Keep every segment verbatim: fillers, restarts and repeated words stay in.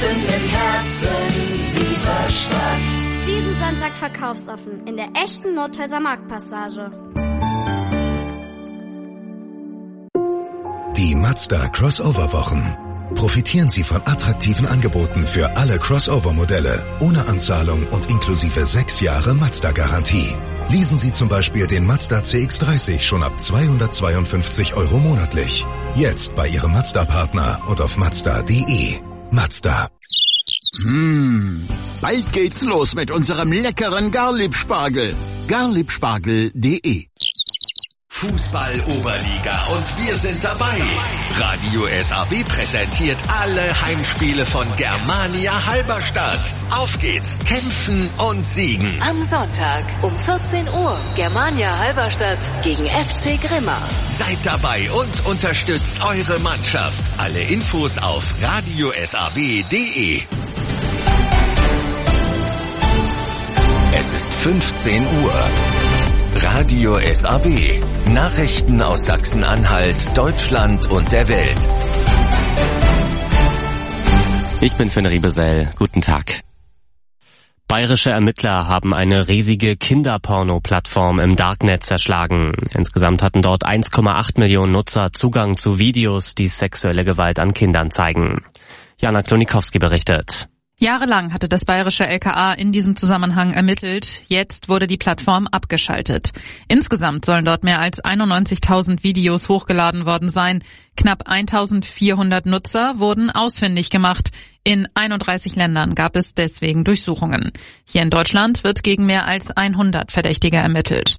mitten im Herzen dieser Stadt. Diesen Sonntag verkaufsoffen in der echten Nothäuser Marktpassage. Die Mazda Crossover-Wochen. Profitieren Sie von attraktiven Angeboten für alle Crossover-Modelle, ohne Anzahlung und inklusive sechs Jahre Mazda-Garantie. Leasen Sie zum Beispiel den Mazda C X dreißig schon ab zweihundertzweiundfünfzig Euro monatlich. Jetzt bei Ihrem Mazda-Partner und auf mazda punkt de. Mazda. Hm, bald geht's los mit unserem leckeren Garlieb-Spargel. garliebspargel punkt de. Fußball-Oberliga und wir sind dabei. Radio S A B präsentiert alle Heimspiele von Germania Halberstadt. Auf geht's, kämpfen und siegen. Am Sonntag um vierzehn Uhr Germania Halberstadt gegen F C Grimma. Seid dabei und unterstützt eure Mannschaft. Alle Infos auf radio s a b punkt de. Es ist fünfzehn Uhr. Radio S A B. Nachrichten aus Sachsen-Anhalt, Deutschland und der Welt. Ich bin Finn Riebesell. Guten Tag. Bayerische Ermittler haben eine riesige Kinderporno-Plattform im Darknet zerschlagen. Insgesamt hatten dort eins Komma acht Millionen Nutzer Zugang zu Videos, die sexuelle Gewalt an Kindern zeigen. Jana Klonikowski berichtet. Jahrelang hatte das bayerische L K A in diesem Zusammenhang ermittelt. Jetzt wurde die Plattform abgeschaltet. Insgesamt sollen dort mehr als einundneunzigtausend Videos hochgeladen worden sein. Knapp eintausendvierhundert Nutzer wurden ausfindig gemacht. In einunddreißig Ländern gab es deswegen Durchsuchungen. Hier in Deutschland wird gegen mehr als hundert Verdächtige ermittelt.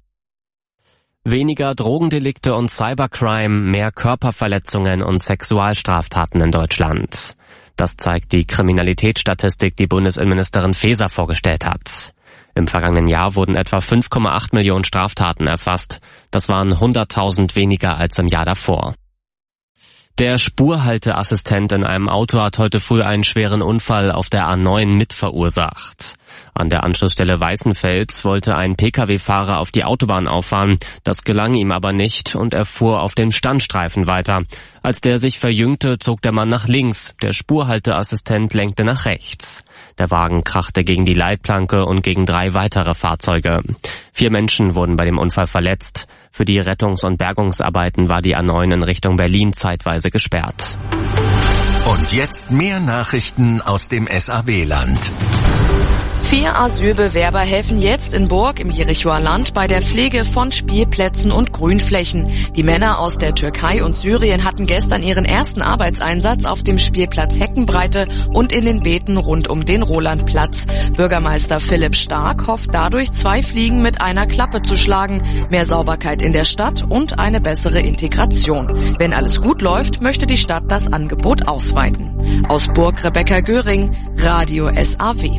Weniger Drogendelikte und Cybercrime, mehr Körperverletzungen und Sexualstraftaten in Deutschland. Das zeigt die Kriminalitätsstatistik, die Bundesinnenministerin Faeser vorgestellt hat. Im vergangenen Jahr wurden etwa fünf Komma acht Millionen Straftaten erfasst. Das waren hunderttausend weniger als im Jahr davor. Der Spurhalteassistent in einem Auto hat heute früh einen schweren Unfall auf der A neun mitverursacht. An der Anschlussstelle Weißenfels wollte ein Pkw-Fahrer auf die Autobahn auffahren. Das gelang ihm aber nicht und er fuhr auf dem Standstreifen weiter. Als der sich verjüngte, zog der Mann nach links. Der Spurhalteassistent lenkte nach rechts. Der Wagen krachte gegen die Leitplanke und gegen drei weitere Fahrzeuge. Vier Menschen wurden bei dem Unfall verletzt. Für die Rettungs- und Bergungsarbeiten war die A neun in Richtung Berlin zeitweise gesperrt. Und jetzt mehr Nachrichten aus dem S A B-Land. Vier Asylbewerber helfen jetzt in Burg im Jerichoer Land bei der Pflege von Spielplätzen und Grünflächen. Die Männer aus der Türkei und Syrien hatten gestern ihren ersten Arbeitseinsatz auf dem Spielplatz Heckenbreite und in den Beeten rund um den Rolandplatz. Bürgermeister Philipp Stark hofft dadurch, zwei Fliegen mit einer Klappe zu schlagen, mehr Sauberkeit in der Stadt und eine bessere Integration. Wenn alles gut läuft, möchte die Stadt das Angebot ausweiten. Aus Burg Rebecca Göring, Radio S A W.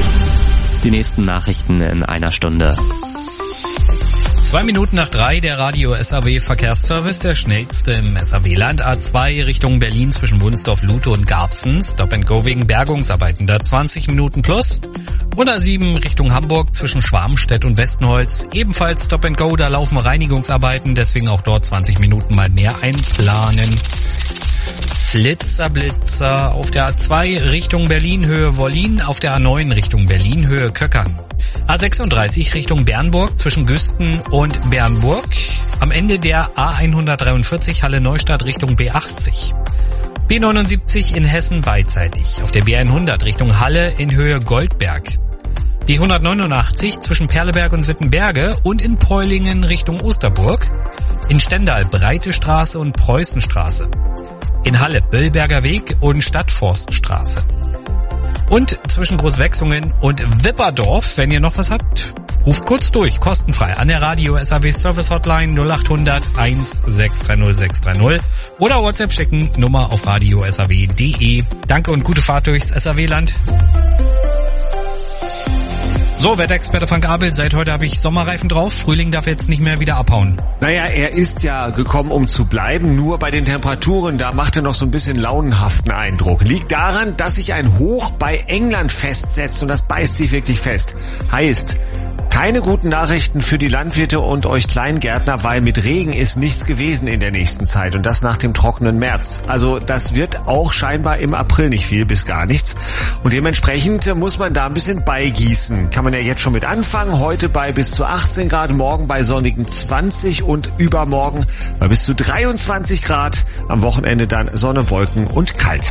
Die nächsten Nachrichten in einer Stunde. Zwei Minuten nach drei, der Radio S A W Verkehrsservice, der schnellste im S A W-Land. A zwei Richtung Berlin zwischen Wunsdorf, Lute und Garbsen. Stop and Go wegen Bergungsarbeiten, da zwanzig Minuten plus. Und A sieben Richtung Hamburg zwischen Schwarmstedt und Westenholz. Ebenfalls Stop and Go, da laufen Reinigungsarbeiten, deswegen auch dort zwanzig Minuten mal mehr einplanen. Flitzer, Blitzer auf der A zwei Richtung Berlin-Höhe Wollin, auf der A neun Richtung Berlin-Höhe Köckern. A sechsunddreißig Richtung Bernburg zwischen Güsten und Bernburg. Am Ende der A hundertdreiundvierzig Halle Neustadt Richtung B achtzig. B neunundsiebzig in Hessen beidseitig. Auf der B hundert Richtung Halle in Höhe Goldberg. Die hundertneunundachtzig zwischen Perleberg und Wittenberge und in Peulingen Richtung Osterburg. In Stendal Breite Straße und Preußenstraße. In Halle Böllberger Weg und Stadtforststraße. Und zwischen Großwechsungen und Wipperdorf, wenn ihr noch was habt, ruft kurz durch, kostenfrei an der Radio S A W Service Hotline null acht hundert eins sechs drei null sechs drei null oder WhatsApp schicken, Nummer auf radio s a w punkt de. Danke und gute Fahrt durchs S A W-Land. So, Wetterexperte Frank Abel, seit heute habe ich Sommerreifen drauf. Frühling darf jetzt nicht mehr wieder abhauen. Naja, er ist ja gekommen, um zu bleiben. Nur bei den Temperaturen, da macht er noch so ein bisschen launenhaften Eindruck. Liegt daran, dass sich ein Hoch bei England festsetzt und das beißt sich wirklich fest. Heißt, Keine guten Nachrichten für die Landwirte und euch Kleingärtner, weil mit Regen ist nichts gewesen in der nächsten Zeit und das nach dem trockenen März. Also das wird auch scheinbar im April nicht viel bis gar nichts und dementsprechend muss man da ein bisschen beigießen. Kann man ja jetzt schon mit anfangen. Heute bei bis zu achtzehn Grad, morgen bei sonnigen zwanzig und übermorgen bei bis zu dreiundzwanzig Grad. Am Wochenende dann Sonne, Wolken und kalt.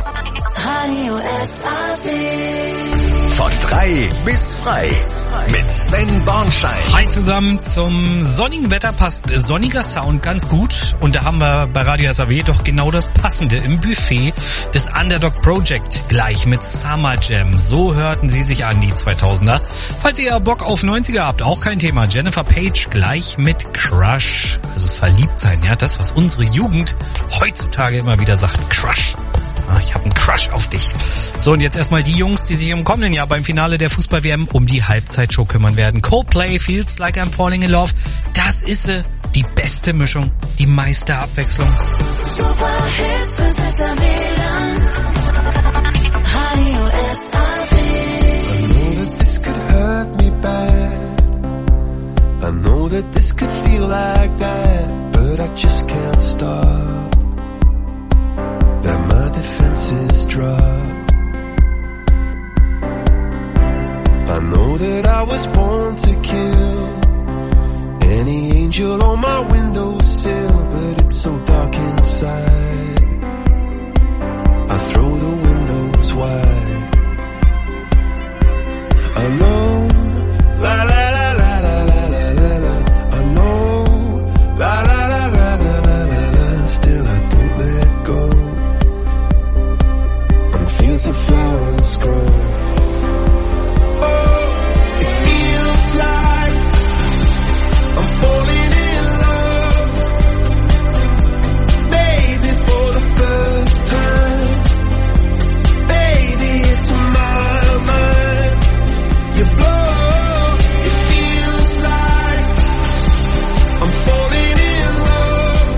Von drei bis frei mit Sven Bornschein. Hi zusammen, zum sonnigen Wetter passt sonniger Sound ganz gut und da haben wir bei Radio S A W doch genau das Passende im Buffet des Underdog Project gleich mit Summer Jam. So hörten sie sich an, die zweitausender. Falls ihr Bock auf neunziger habt, auch kein Thema. Jennifer Page gleich mit Crush, also verliebt sein, ja, das was unsere Jugend heutzutage immer wieder sagt, Crush. Ich habe einen Crush auf dich. So, und jetzt erstmal die Jungs, die sich im kommenden Jahr beim Finale der Fußball-W M um die Halbzeitshow kümmern werden. Coldplay, Feels Like I'm Falling in Love. Das ist sie, die beste Mischung, die meiste Abwechslung. Superhits fürs S A W-Land. Radio S A W. I know that this could hurt me bad. I know that this could feel like that. But I just can't stop. That my defenses drop. I know that I was born to kill any angel on my windowsill, but it's so dark inside. I throw the windows wide. I know, la la la la la la la la la. I know, la la la la la la la la. Still I don't let go. Fields of flowers grow. Oh, it feels like I'm falling in love. Maybe for the first time. Baby, it's my mind. You blow. It feels like I'm falling in love.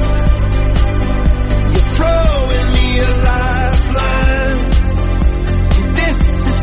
You're throwing me a lifeline. This is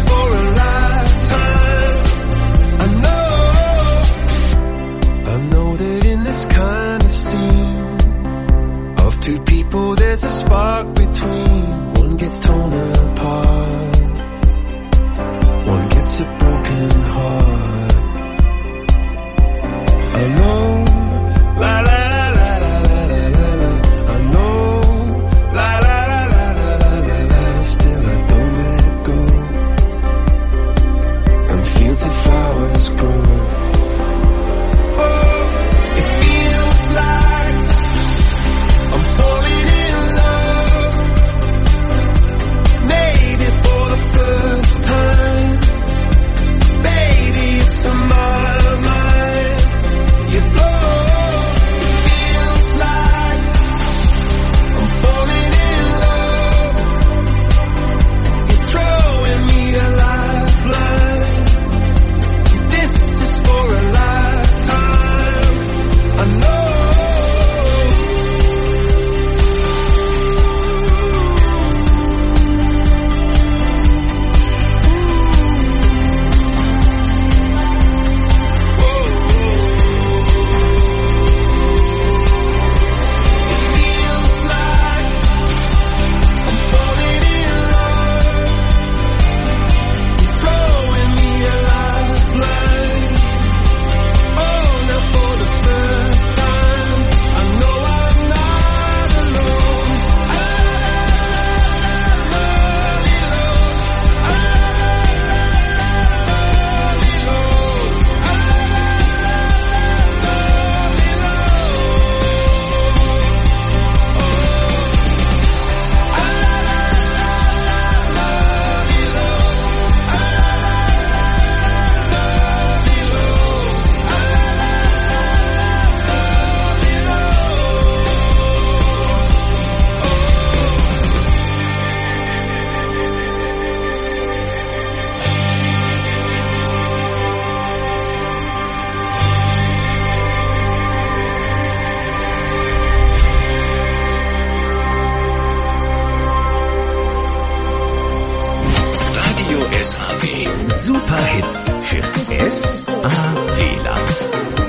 S A W. Superhits fürs S A W-Land.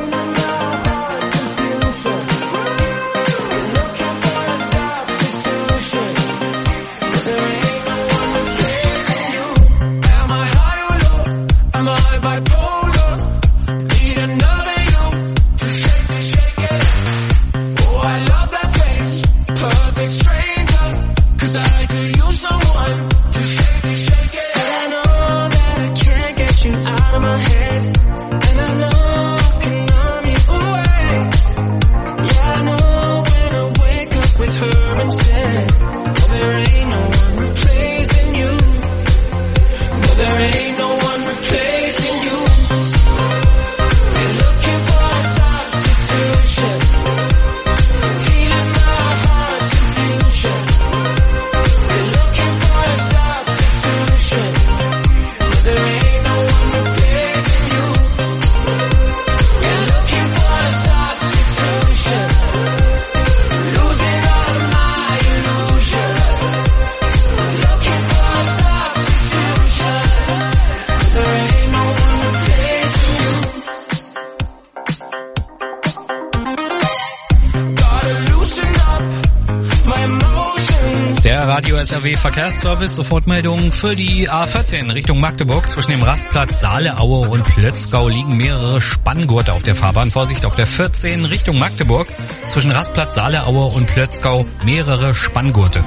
Radio S R W Verkehrsservice, Sofortmeldungen für die A vierzehn Richtung Magdeburg. Zwischen dem Rastplatz Saale-Aue und Plötzgau liegen mehrere Spanngurte auf der Fahrbahn. Vorsicht auf der vierzehn Richtung Magdeburg. Zwischen Rastplatz Saale-Aue und Plötzgau mehrere Spanngurte.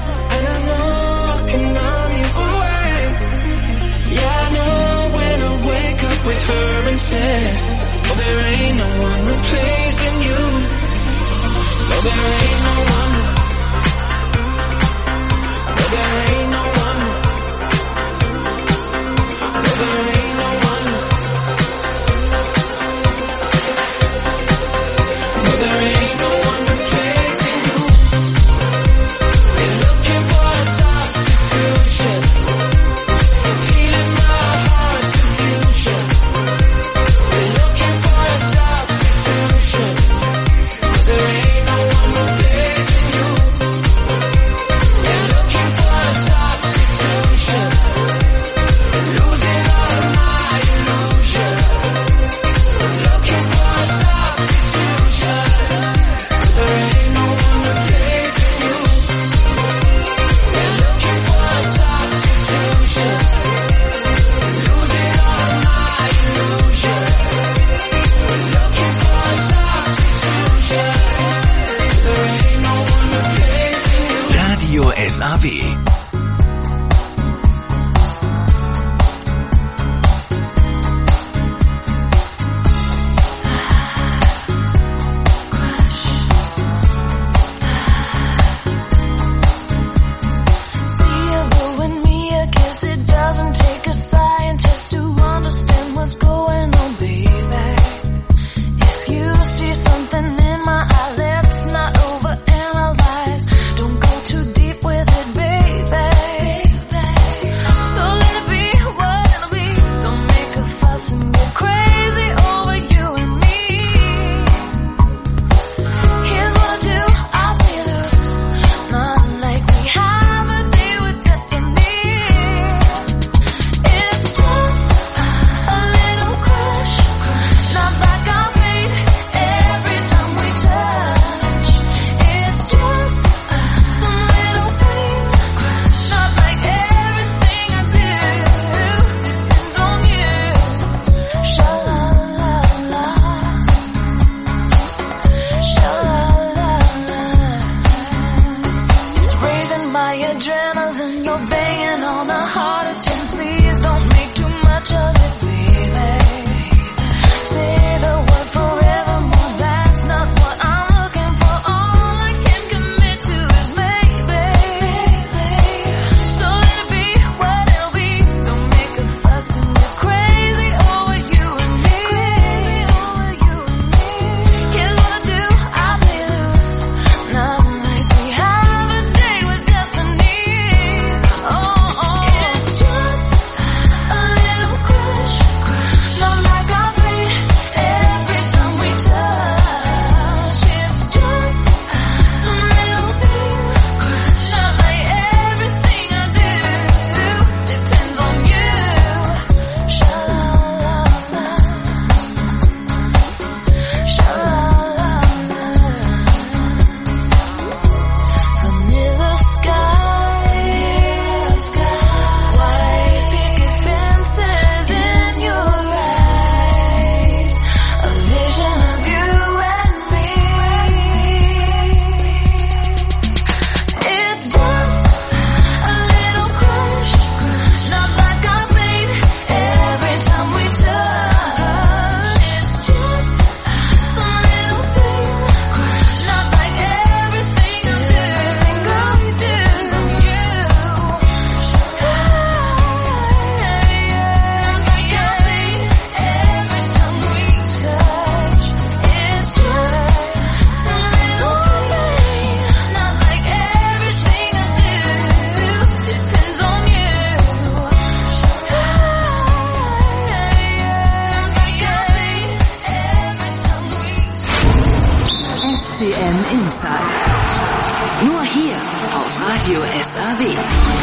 Nur hier auf Radio S A W.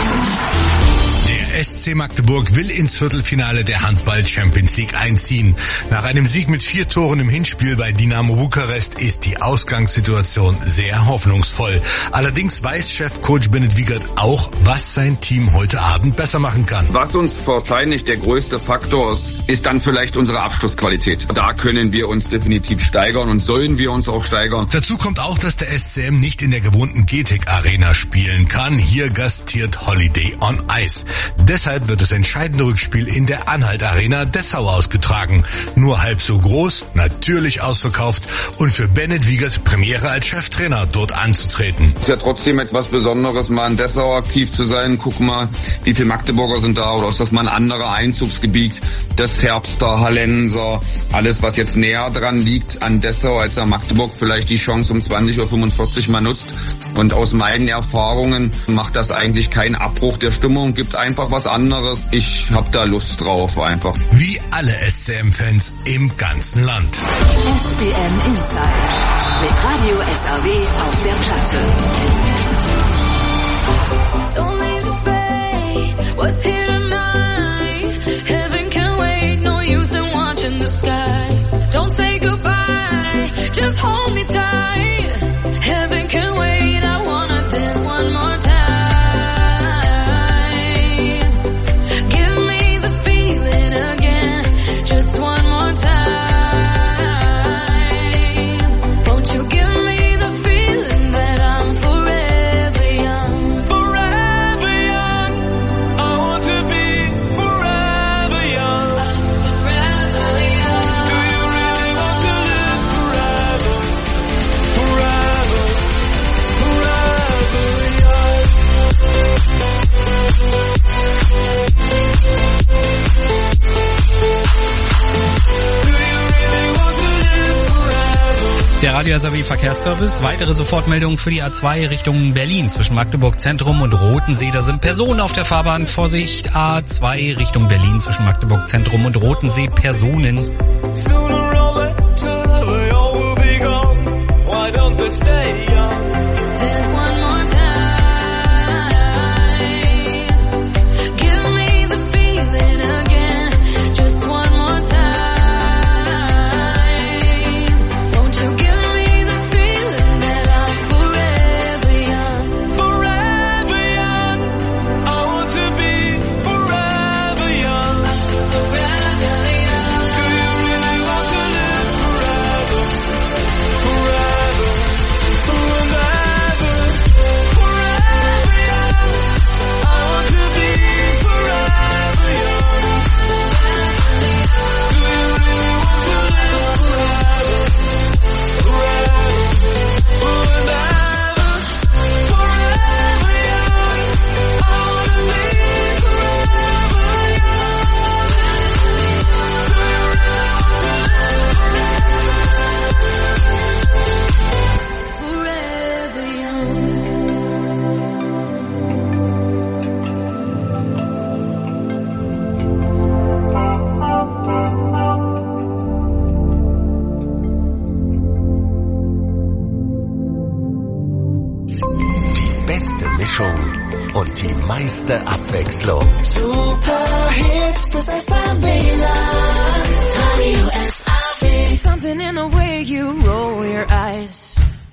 Der S C Magdeburg will ins Viertelfinale der Handball-Champions League einziehen. Nach einem Sieg mit vier Toren im Hinspiel bei Dynamo Bukarest ist die Ausgangssituation sehr hoffnungsvoll. Allerdings weiß Chefcoach Bennett Wiegert auch, was sein Team heute Abend besser machen kann. Was uns wahrscheinlich der größte Faktor ist, ist dann vielleicht unsere Abschlussqualität. Da können wir uns definitiv steigern und sollen wir uns auch steigern. Dazu kommt auch, dass der S C M nicht in der gewohnten G T E C Arena spielen kann. Hier gastiert Holiday on Ice. Deshalb wird das entscheidende Rückspiel in der Anhalt Arena Dessau ausgetragen. Nur halb so groß, natürlich ausverkauft und für Bennett Wiegert Premiere als Cheftrainer dort anzutreten. Es ist ja trotzdem jetzt was Besonderes, mal in Dessau aktiv zu sein. Guck mal, wie viele Magdeburger sind da oder ist das mal ein anderer Einzugsgebiet? Das Herbster, Hallenser, alles was jetzt näher dran liegt an Dessau, als er Magdeburg vielleicht die Chance um zwanzig Uhr fünfundvierzig mal nutzt. Und aus meinen Erfahrungen macht das eigentlich keinen Abbruch der Stimmung, gibt einfach was anderes. Ich habe da Lust drauf einfach. Wie alle S C M-Fans im ganzen Land. S C M Inside mit Radio S A W auf der Platte. Don't leave the fade, what's here tonight? Heaven can wait, no use in watching the sky. Don't say goodbye, just hold me tight. Heaven can wait, I wanna dance one more time. Give me the feeling again, just one more time. Won't you give me the feeling that I'm forever young? Forever young. I want to be forever young. I'm forever young. Do you really want to live forever? Forever, forever young. Do you really want to live forever? Der Radio S A W Verkehrsservice. Weitere Sofortmeldungen für die A zwei Richtung Berlin zwischen Magdeburg Zentrum und Rotensee. Da sind Personen auf der Fahrbahn. Vorsicht, A zwei Richtung Berlin zwischen Magdeburg Zentrum und Rotensee. Personen. Sooner or later they all will be gone. Why don't they stay young? Dance one more time. Give me the feeling again, just one more time. Won't you give me the feeling that I'm forever young? Forever young. I want to be forever young. Forever young. Do you really want to live forever? Forever, forever, forever young. I want to be forever young. Do you really want to live forever? Forever, forever, forever young. I want to be forever Forever young. Die beste Mischung und die meiste Abwechslung. Super Hits, das S A W-Land. Radio S A W. Something in the way you roll your eyes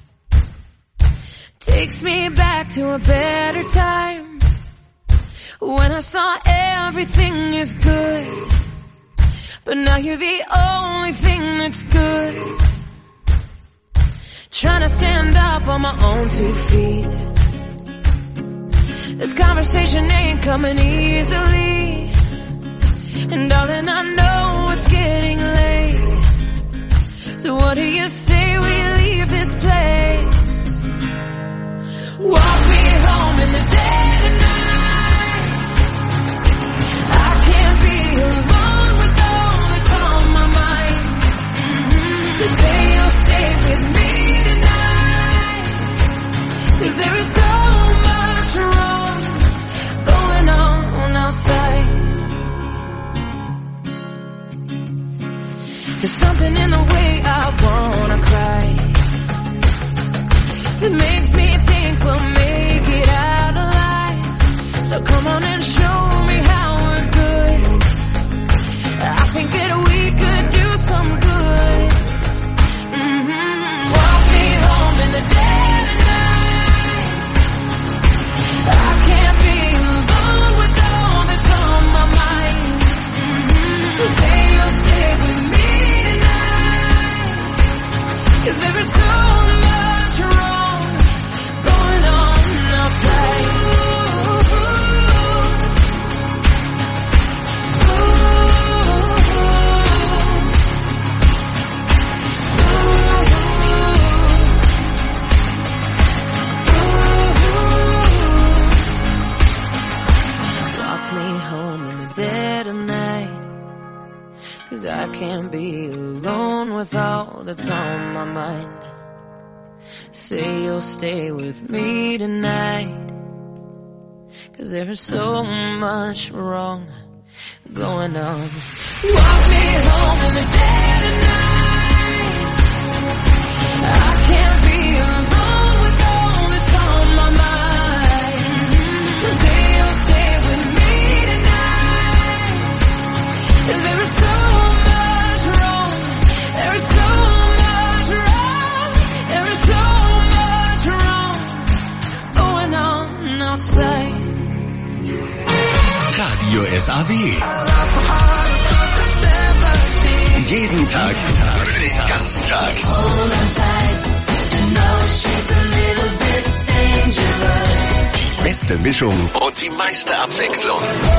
takes me back to a better time, when I saw everything is good, but now you're the only thing that's good. Trying to stand up on my own two feet. This conversation ain't coming easily, and darling, I know it's getting late. So what do you say we leave this place? Walk me home in the dead of night. I can't be alone with all that's on my mind. Mm-hmm. So say you'll stay with me tonight, 'cause there is so much wrong going on outside. There's something in the way I wanna cry that makes me think we'll So come on and show me how we're good. I think that we could do some good. Mm-hmm. Walk me home in the dead of night. I can't be alone with all that's on my mind. Mm-hmm. So say you'll stay with me tonight. 'Cause there is so much wrong going on outside. Dead of night, 'cause I can't be alone with all that's on my mind. Say you'll stay with me tonight, 'cause there is so much wrong going on. Walk me home in the dead of night. I can't be alone with all that's on my mind. So say you'll stay with me. There is so much wrong, there is so much wrong, there is so much wrong going on outside. Radio S A W. Jeden Tag, den ganzen Tag. Die beste Mischung und die meiste Abwechslung.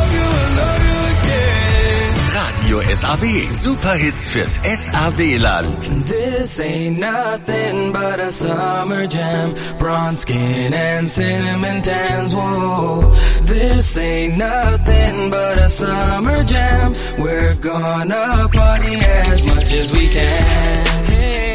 Radio S A W. Superhits fürs S A W-Land. This ain't nothing but a summer jam. Bronze skin and cinnamon tans. Whoa. This ain't nothing but a summer jam. We're gonna party as much as we can. Hey.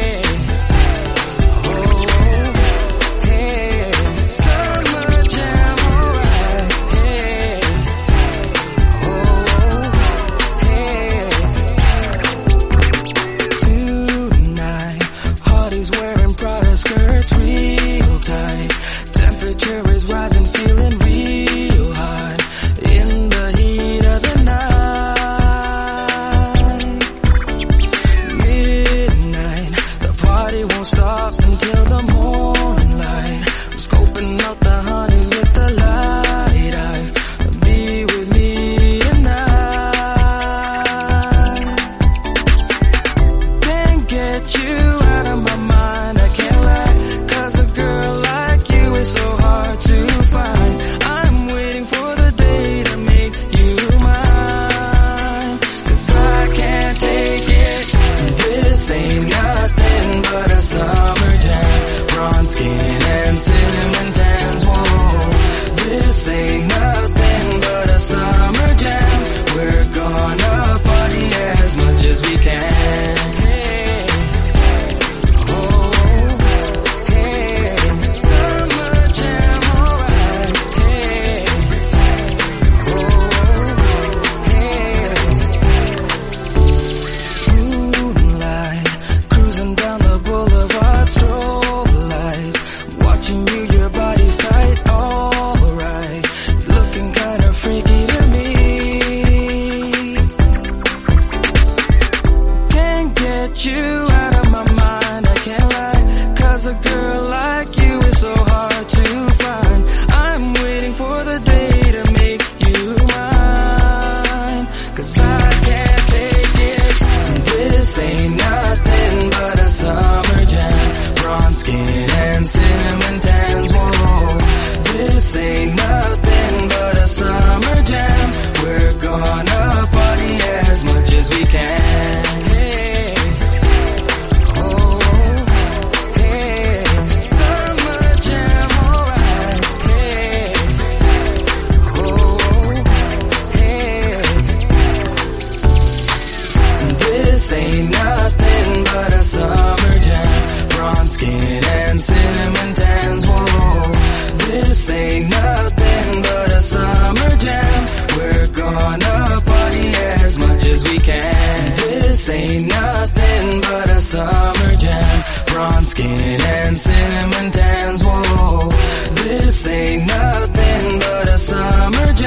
skin and cinnamon tans. Whoa, this ain't nothing but a summer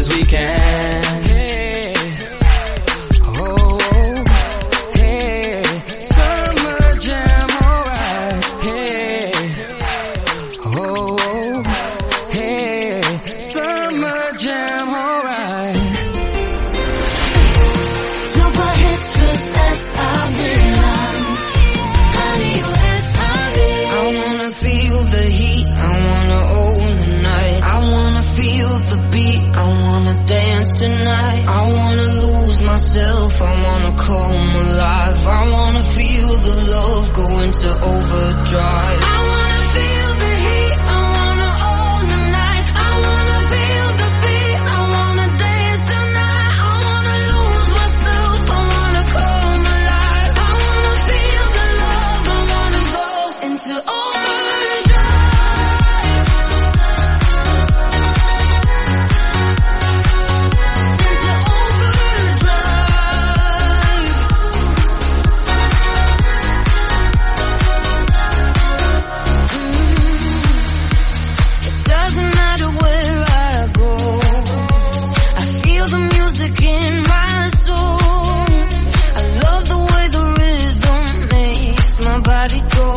as we can. Hey, oh, hey, summer jam, alright. Hey, oh, hey, summer jam, alright. Super Hits fürs S A B-Land. Radio S A B. I wanna feel the heat, I wanna own the night. I wanna feel the beat, I wanna dance tonight. I wanna lose myself, I wanna come alive. I wanna feel the love go into overdrive. I wanna feel the heat, I wanna own the night. I wanna feel the beat, I wanna dance tonight. I wanna lose myself, I wanna come alive. I wanna feel the love, I wanna go into overdrive. Doesn't matter where I go, I feel the music in my soul. I love the way the rhythm makes my body go.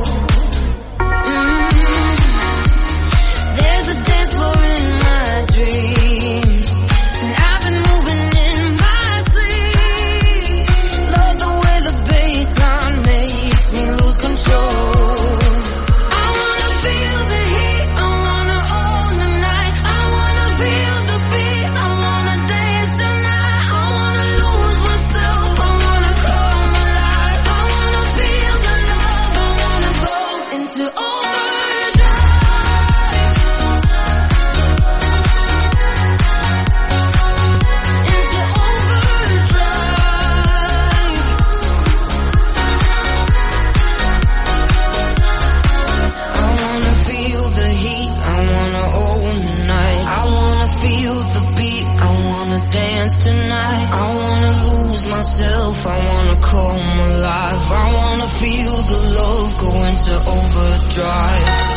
Mm. There's a dance floor in my dreams, and I've been moving in my sleep. Love the way the bassline makes me lose control. I wanna feel the heat, I wanna own the night. I wanna feel the beat, I wanna dance tonight. I wanna lose myself, I wanna come alive. I wanna feel the love, I wanna go into overdrive. Into overdrive. I wanna feel the heat, I wanna own the night. I wanna feel the beat, I wanna dance tonight. I wanna lose myself, I wanna come alive. I wanna feel the love go into overdrive.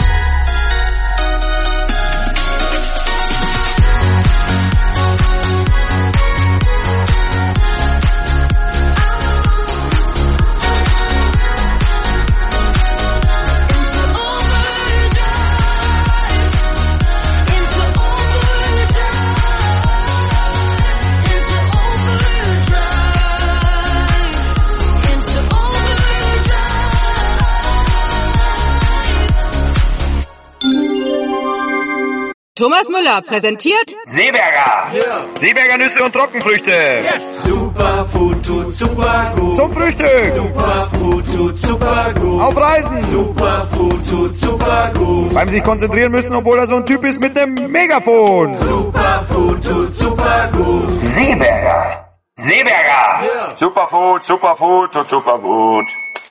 Thomas Müller präsentiert Seeberger. Yeah. Seeberger Nüsse und Trockenfrüchte. Yes. Superfood tut super gut. Zum Frühstück. Superfood tut super gut. Auf Reisen. Superfood tut super gut. Beim sich konzentrieren müssen, obwohl er so ein Typ ist mit dem Megafon. Superfood tut super gut. Seeberger. Seeberger. Yeah. Superfood, Superfood tut super gut.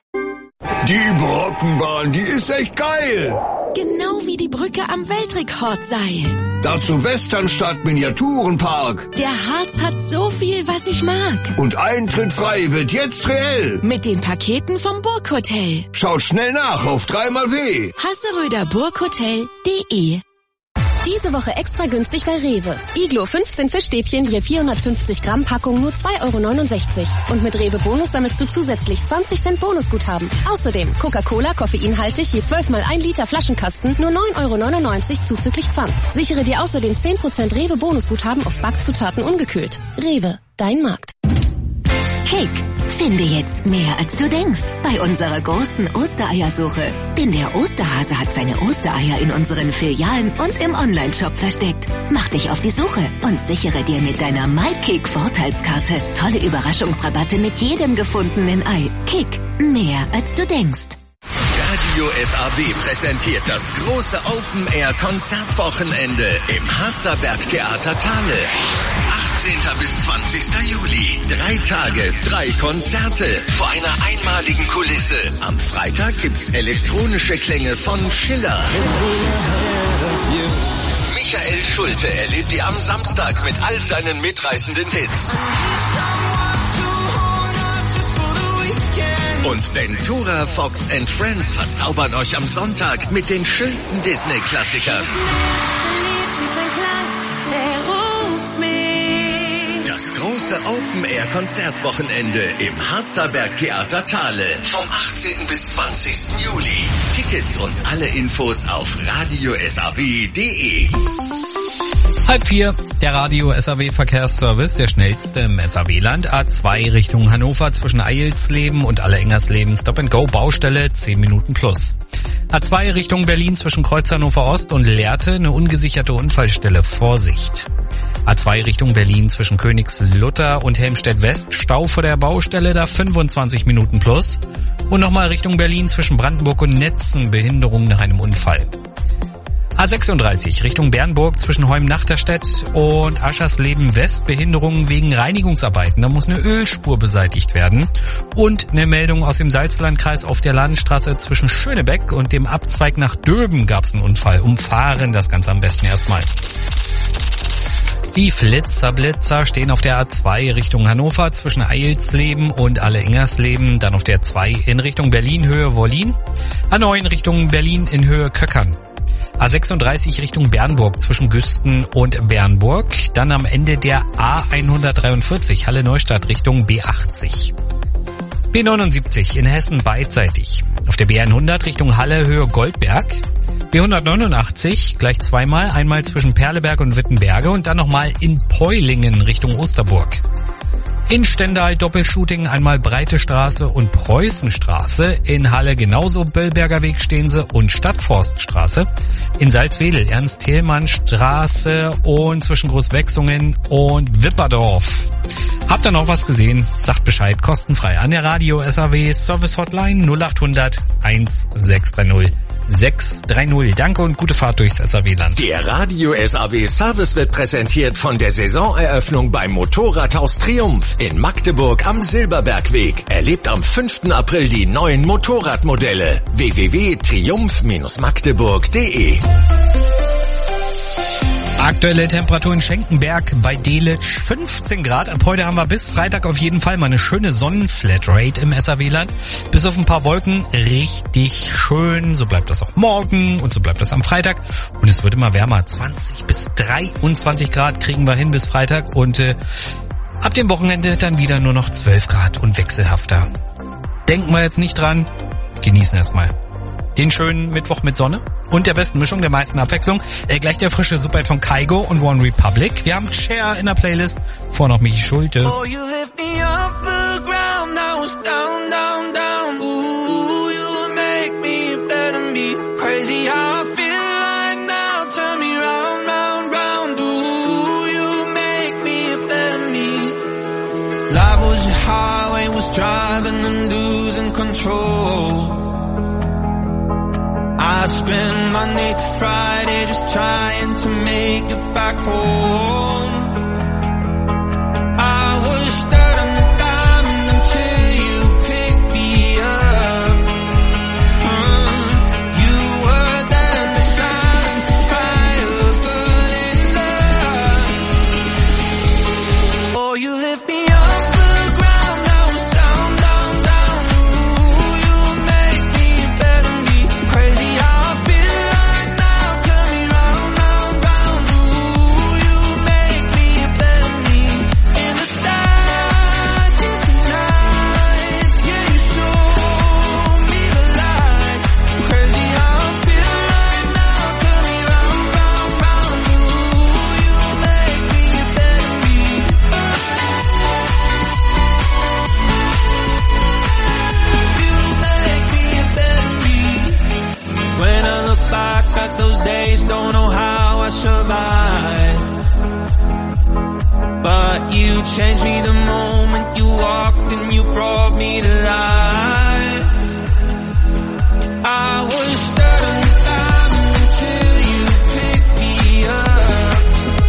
Die Brockenbahn, die ist echt geil. Genau wie die Brücke am Weltrekordseil. Dazu Westernstadt Miniaturenpark. Der Harz hat so viel, was ich mag. Und Eintritt frei wird jetzt reell. Mit den Paketen vom Burghotel. Schaut schnell nach auf dreimal W. Hasseröder Burghotel punkt de. Diese Woche extra günstig bei Rewe. Iglo fünfzehn Fischstäbchen, je vierhundertfünfzig Gramm Packung nur zwei Euro neunundsechzig. Und mit Rewe Bonus sammelst du zusätzlich zwanzig Cent Bonusguthaben. Außerdem Coca-Cola koffeinhaltig, je zwölf mal ein Liter Flaschenkasten, nur neun Euro neunundneunzig zuzüglich Pfand. Sichere dir außerdem zehn Prozent Rewe Bonusguthaben auf Backzutaten ungekühlt. Rewe, dein Markt. Kick, finde jetzt mehr als du denkst bei unserer großen Ostereiersuche. Denn der Osterhase hat seine Ostereier in unseren Filialen und im Onlineshop versteckt. Mach dich auf die Suche und sichere dir mit deiner MyKick-Vorteilskarte tolle Überraschungsrabatte mit jedem gefundenen Ei. Kick, mehr als du denkst. Radio S A B präsentiert das große Open-Air-Konzertwochenende im Harzer Bergtheater Thale. achtzehnten bis zwanzigsten Juli. Drei Tage, drei Konzerte vor einer einmaligen Kulisse. Am Freitag gibt's elektronische Klänge von Schiller. Michael Schulte erlebt ihr am Samstag mit all seinen mitreißenden Hits. Und Ventura, Fox and Friends verzaubern euch am Sonntag mit den schönsten Disney-Klassikern. große Open-Air-Konzertwochenende im Harzer Bergtheater Thale vom achtzehnten bis zwanzigsten Juli. Tickets und alle Infos auf radio s a w punkt d e. Halb vier, der Radio S A W Verkehrsservice, der schnellste im S A W-Land. A zwei Richtung Hannover zwischen Eilsleben und Allerengers-Leben. Stop-and-Go, Baustelle, zehn Minuten plus. A zwei Richtung Berlin zwischen Kreuz Hannover Ost und Lehrte, eine ungesicherte Unfallstelle, Vorsicht. A zwei Richtung Berlin zwischen Königslutter und Helmstedt West, Stau vor der Baustelle, da fünfundzwanzig Minuten plus. Und nochmal Richtung Berlin zwischen Brandenburg und Netzen, Behinderung nach einem Unfall. A sechsunddreißig Richtung Bernburg zwischen Heum-Nachterstedt und Aschersleben West, Behinderungen wegen Reinigungsarbeiten. Da muss eine Ölspur beseitigt werden. Und eine Meldung aus dem Salzlandkreis: auf der Ladenstraße zwischen Schönebeck und dem Abzweig nach Döben gab es einen Unfall. Umfahren das Ganze am besten erstmal. Die Flitzerblitzer stehen auf der A zwei Richtung Hannover zwischen Eilsleben und Allerengers-Leben, dann auf der zwei in Richtung Berlin Höhe Wollin, A neun Richtung Berlin in Höhe Köckern. A sechsunddreißig Richtung Bernburg zwischen Güsten und Bernburg, dann am Ende der A hundertdreiundvierzig Halle Neustadt Richtung B achtzig. B neunundsiebzig in Hessen beidseitig. Auf der B hundert Richtung Halle Höhe Goldberg. B hundertneunundachtzig gleich zweimal, einmal zwischen Perleberg und Wittenberge und dann nochmal in Peulingen Richtung Osterburg. In Stendal Doppelshooting, einmal Breite Straße und Preußenstraße. In Halle genauso Böllberger Weg stehen sie und Stadtforststraße. In Salzwedel Ernst-Thälmann-Straße und zwischen Großwechsungen und Wipperdorf. Habt ihr noch was gesehen? Sagt Bescheid, kostenfrei an der Radio S A W Service Hotline null achthundert sechshundertsechzig sechshundertdreißig. Danke und gute Fahrt durchs S A W-Land. Der Radio S A W Service wird präsentiert von der Saisoneröffnung beim Motorradhaus Triumph in Magdeburg am Silberbergweg. Erlebt am fünften April die neuen Motorradmodelle. w w w punkt triumph magdeburg punkt d e. Aktuelle Temperatur in Schenkenberg bei Delitzsch fünfzehn Grad. Ab heute haben wir bis Freitag auf jeden Fall mal eine schöne Sonnenflatrate im S A W-Land. Bis auf ein paar Wolken richtig schön. So bleibt das auch morgen und so bleibt das am Freitag. Und es wird immer wärmer. zwanzig bis dreiundzwanzig Grad kriegen wir hin bis Freitag. Und äh, ab dem Wochenende dann wieder nur noch zwölf Grad und wechselhafter. Denken wir jetzt nicht dran. Genießen erstmal den schönen Mittwoch mit Sonne und der besten Mischung, der meisten Abwechslung. Äh, gleich der frische Superhit von Kygo und One Republic. Wir haben Cher in der Playlist. Vor noch Michi Schulte. Oh, you lift me off the ground, I was down, down, down. Ooh, you make me better me. Crazy how I feel right now. Turn me round, round, round. Ooh, you make me better me. Life was a highway, was driving and losing control. I spend Monday to Friday just trying to make it back home. I was stuck on the diamond until you picked me up. Mm. You were there in the silence, the fire burning love. Oh, you lift me off the ground, I was down, down, down. Ooh, you make me better me. Crazy. Don't know how I survived, but you changed me the moment you walked and you brought me to life. I was stuck on the diamond until you picked me up.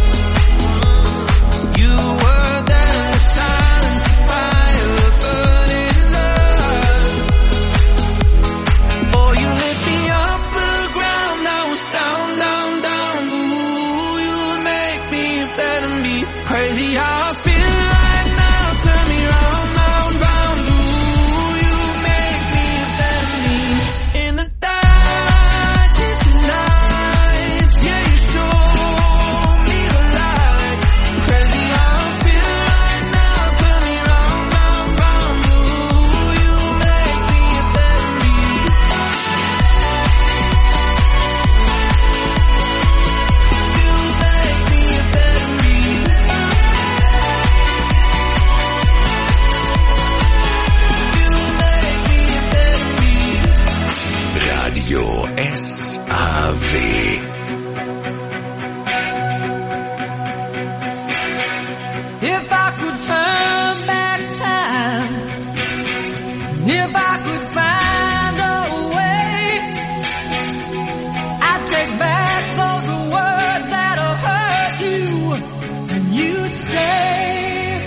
You were there in the silence, the fire burning love. Oh, you lift me off the ground, I was down, down, down. Ooh, you make me better me. Crazy how I feel right now. Turn me round, round, round. Ooh, If I could turn back time, if I could find a way, I'd take back those words that have hurt you, and you'd stay.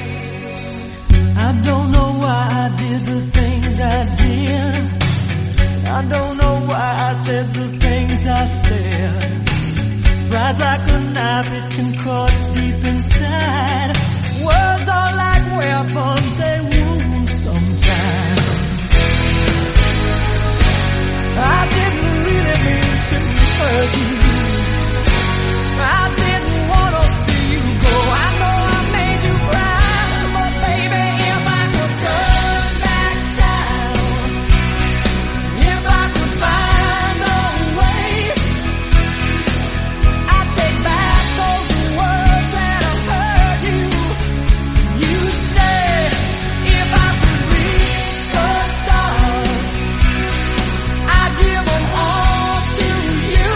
I don't know why I did the things I did. I don't know why I said the things I said. Rides like a knife, it can cut deep inside. Words are like weapons, they wound sometimes. I didn't really mean to hurt you. I didn't want to see you go. I know I made you cry, but baby, if I could turn back time, if I could find a way, I'd take back those words that have hurt you. You'd stay. If I could reach the stars, I'd give them all to you.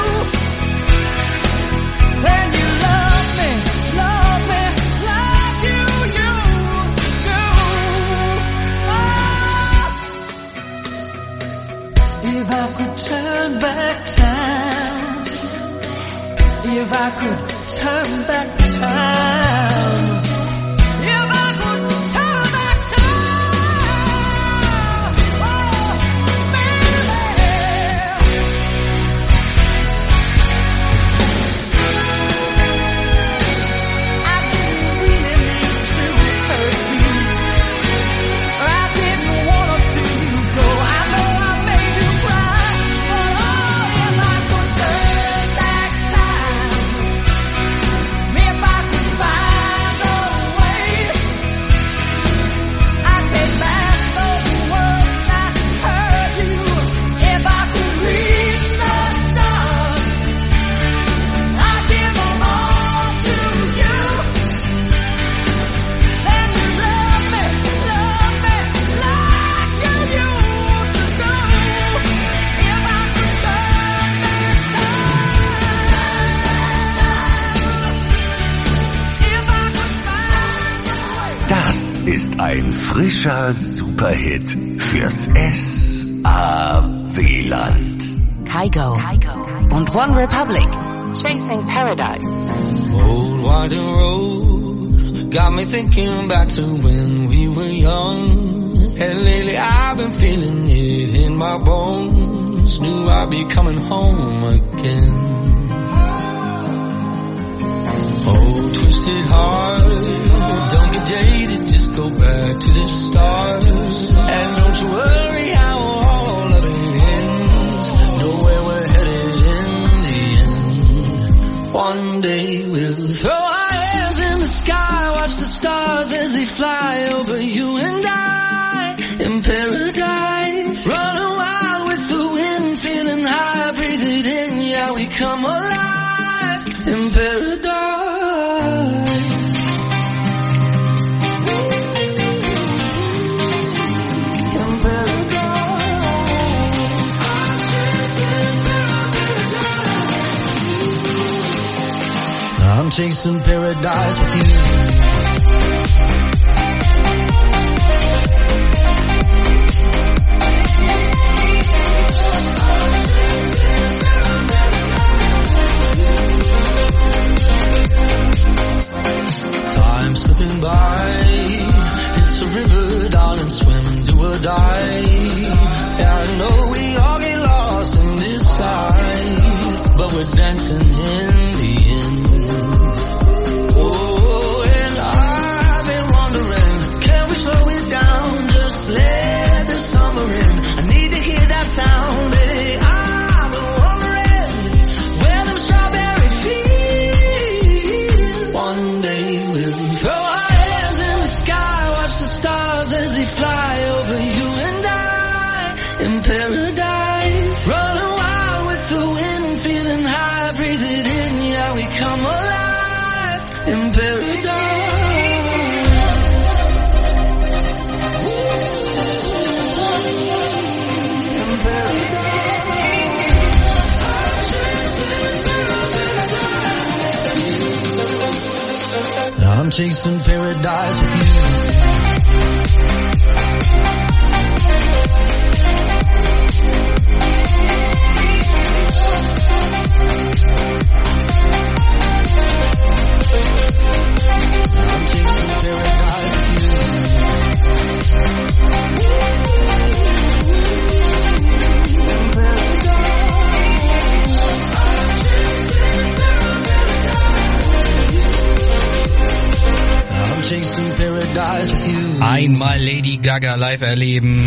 Then you love me, love me like you used to do. Oh. If I could turn back time, if I could turn back time, if I could turn back time, oh, baby. I didn't really mean to hurt you. I didn't want to see you go. I know I made you cry, but oh, if I could turn back time, if I could find a way, I'd take back those words that hurt you. If I could reach the stars, I'd give them all to you. Then you love me, love me like you used to do. If I could turn back Das ist ein frischer Superhit fürs S A W-Land. Kygo und One Republic, Chasing Paradise. Old winding road got me thinking back to when we were young. And lately I've been feeling it in my bones. Knew I'd be coming home again. Oh, twisted heart, don't get jaded, just go back to the start. And don't you worry how all of it ends. Know where we're headed in the end. One day we'll throw our hands in the sky, watch the stars as they fly over you and I. In paradise, running wild with the wind, feeling high, breathe it in, yeah, we come alive. In paradise. I'm chasing paradise with you. Time slipping by, it's a river, darling, swim, do or die. Yeah, I know we all get lost in this side, but we're dancing in the end. Oh, and I've been wondering, can we slow it down, just let the summer in. I need to hear that sound, hey, I've been wondering where them strawberry fields. One day we'll throw our hands in the sky, watch the stars as they fly over you and I. In paradise, running wild with the wind, feeling high, breathe it in, yeah, we come alive. In paradise. In paradise. I'm chasing paradise with you. Einmal Lady Gaga live erleben.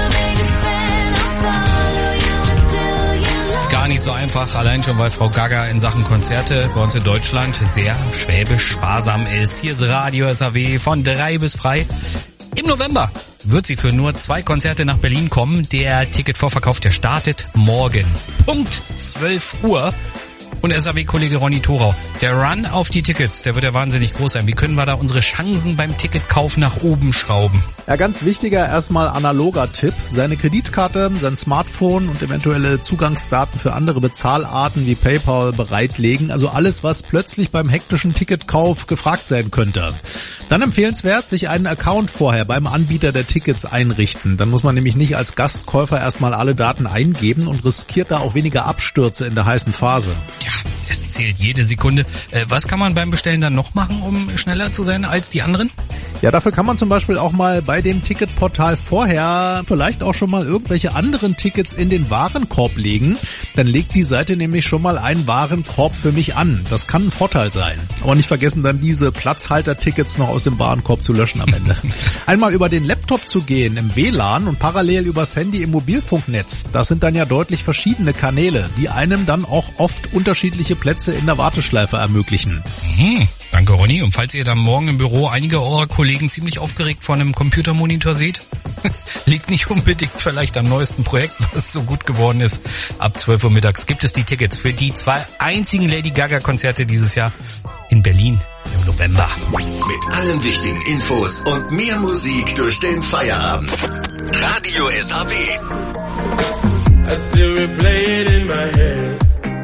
Gar nicht so einfach, allein schon, weil Frau Gaga in Sachen Konzerte bei uns in Deutschland sehr schwäbisch sparsam ist. Hier ist Radio S A W von drei bis frei. Im November wird sie für nur zwei Konzerte nach Berlin kommen. Der Ticketvorverkauf, der startet morgen. Punkt zwölf Uhr. Und S A W-Kollege Ronny Thorau, der Run auf die Tickets, der wird ja wahnsinnig groß sein. Wie können wir da unsere Chancen beim Ticketkauf nach oben schrauben? Ja, ganz wichtiger erstmal analoger Tipp. Seine Kreditkarte, sein Smartphone und eventuelle Zugangsdaten für andere Bezahlarten wie PayPal bereitlegen. Also alles, was plötzlich beim hektischen Ticketkauf gefragt sein könnte. Dann empfehlenswert, sich einen Account vorher beim Anbieter der Tickets einrichten. Dann muss man nämlich nicht als Gastkäufer erstmal alle Daten eingeben und riskiert da auch weniger Abstürze in der heißen Phase. Ja, es zählt jede Sekunde. Äh, was kann man beim Bestellen dann noch machen, um schneller zu sein als die anderen? Ja, dafür kann man zum Beispiel auch mal bei dem Ticketportal vorher vielleicht auch schon mal irgendwelche anderen Tickets in den Warenkorb legen. Dann legt die Seite nämlich schon mal einen Warenkorb für mich an. Das kann ein Vorteil sein. Aber nicht vergessen, dann diese Platzhalter-Tickets noch aus dem Warenkorb zu löschen am Ende. Einmal über den Laptop zu gehen im W L A N und parallel übers Handy im Mobilfunknetz. Das sind dann ja deutlich verschiedene Kanäle, die einem dann auch oft unterschiedliche Plätze in der Warteschleife ermöglichen. Mhm. Danke, Ronny. Und falls ihr dann morgen im Büro einige eurer Kollegen ziemlich aufgeregt vor einem Computermonitor seht, liegt nicht unbedingt vielleicht am neuesten Projekt, was so gut geworden ist. Ab zwölf Uhr mittags gibt es die Tickets für die zwei einzigen Lady Gaga-Konzerte dieses Jahr in Berlin im November. Mit allen wichtigen Infos und mehr Musik durch den Feierabend. Radio S A W. I still replay it in my head.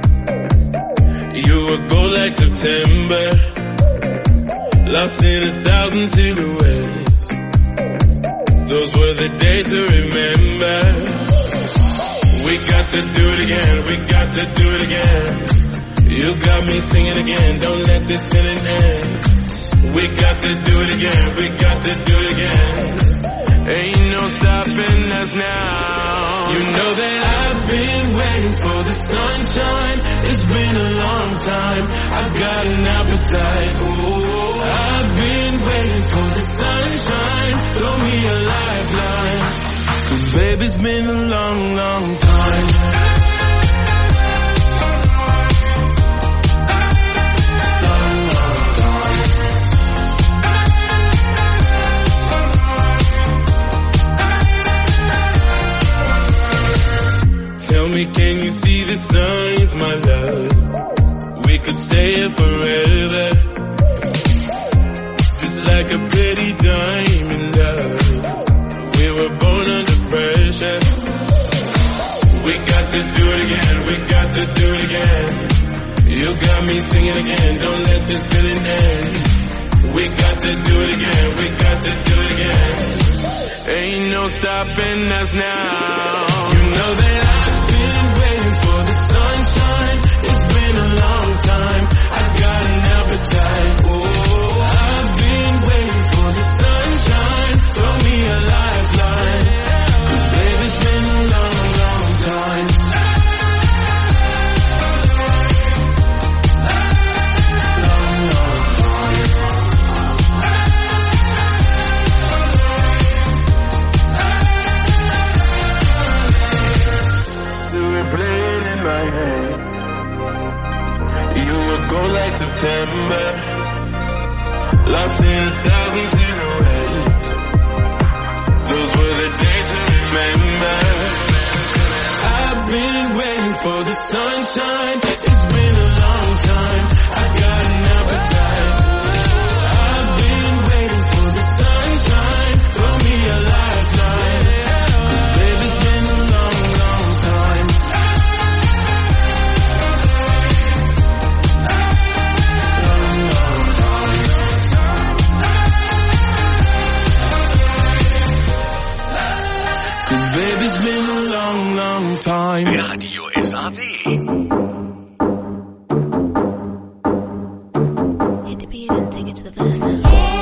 You were gold like September, lost in a thousand silhouettes. Those were the days to remember. We got to do it again, we got to do it again. You got me singing again, don't let this feeling end. We got to do it again, we got to do it again. Ain't no stopping us now. You know that I've been waiting for the sunshine. It's been a long time. I've got an appetite. Oh, I've been waiting for the sunshine. Throw me a lifeline. 'Cause baby, it's been a long, long time. Long, long time. Tell me, can you see the signs, my love? We could stay here forever. Just like a pretty diamond, love. We were born under pressure. We got to do it again, we got to do it again. You got me singing again, don't let this feeling end. We got to do it again, we got to do it again. Ain't no stopping us now. You know that I've been waiting for the sunshine. It's been a long time. I got an appetite. Oh, I've been waiting for the sunshine. Throw me a lifeline. 'Cause baby, it's been a long, long time. Long, long time. Still play it in my head. You would go like September, lost in a thousand silhouettes. Those were the days to remember. I've been waiting for the sunshine. It's been a long time. I got an appetite. I've been waiting for the sunshine. Throw me a lifeline. 'Cause baby, it's been a long, long time. Long, long time. S A W. Hit the beat and take it to the verse now.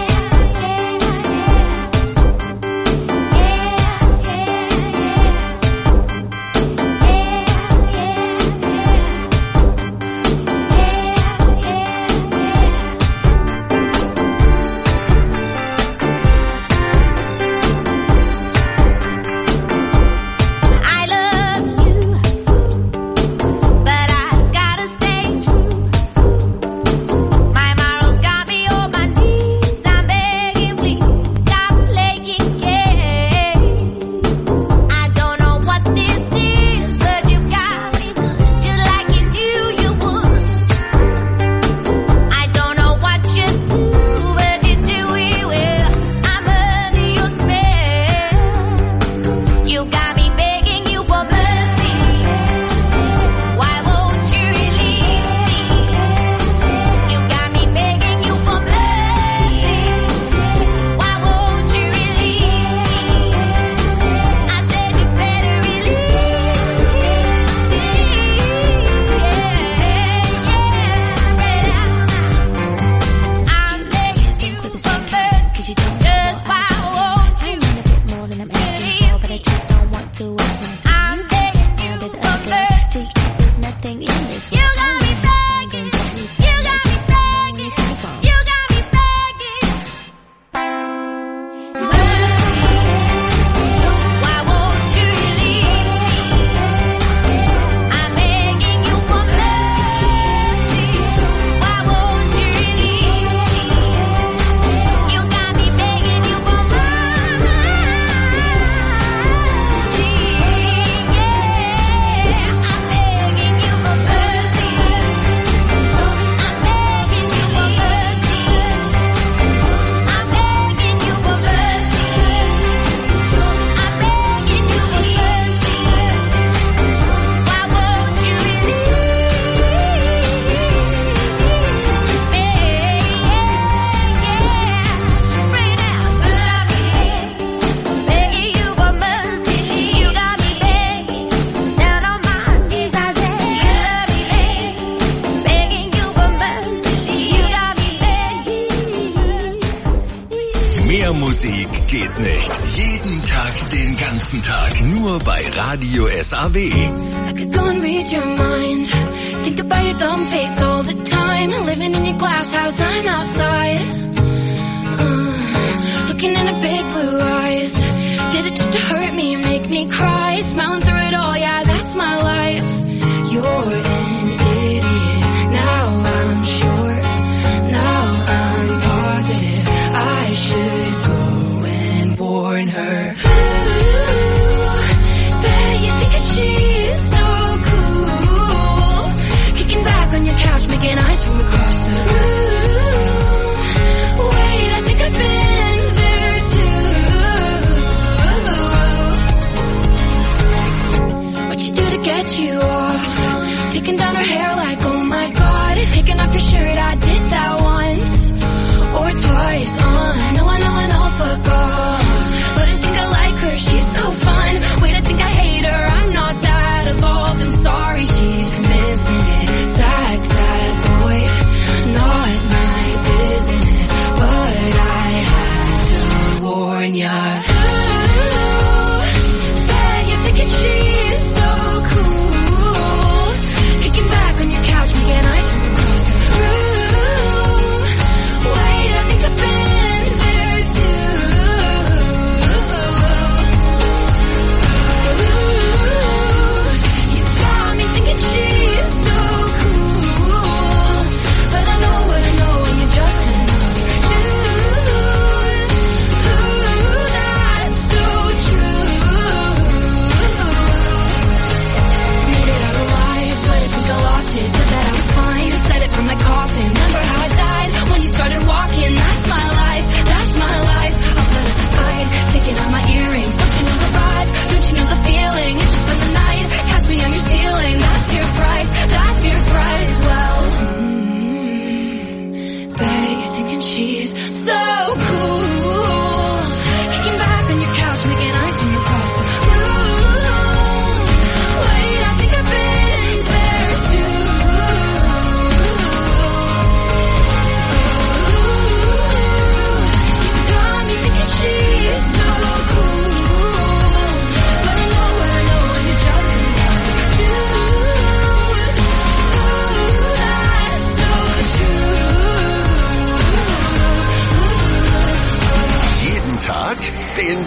Musik geht nicht. Jeden Tag, den ganzen Tag. Nur bei Radio S A W. I could go and read your mind. Think about your dumb face all the time. Living in your glass house, I'm outside. Uh, looking into big blue eyes. Did it just to hurt me, make me cry? Smiling through it all, yeah, that's my life. You're an idiot. Now I'm sure. Now I'm positive. I should go and warn her. Ooh, bet you think that she's so cool. Kicking back on your couch, making eyes from across the room.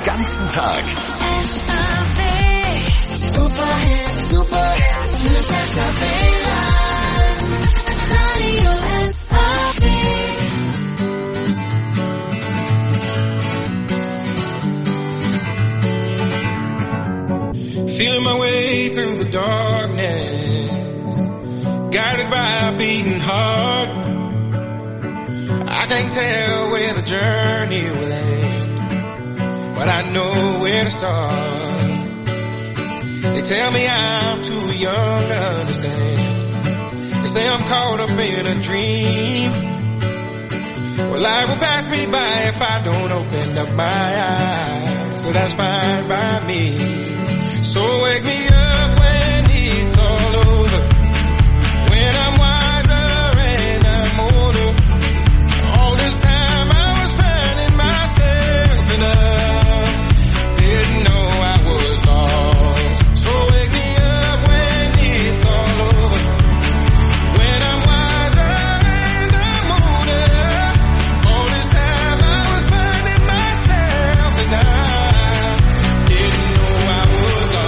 ganzen Tag. S A W, Superhit, Superhit, fürs S A W-Land. Radio S A W. Feeling my way through the darkness, guided by a beating heart. I can't tell where the journey will end, but I know where to start. They tell me I'm too young to understand. They say I'm caught up in a dream. Well, life will pass me by if I don't open up my eyes, so that's fine by me. So wake me up when it's all over, when I'm wiser and I'm older. All this time I was finding myself and I didn't know I was lost. So wake me up when it's all over, when I'm wiser and I'm older. All this time I was finding myself and I didn't know I was lost.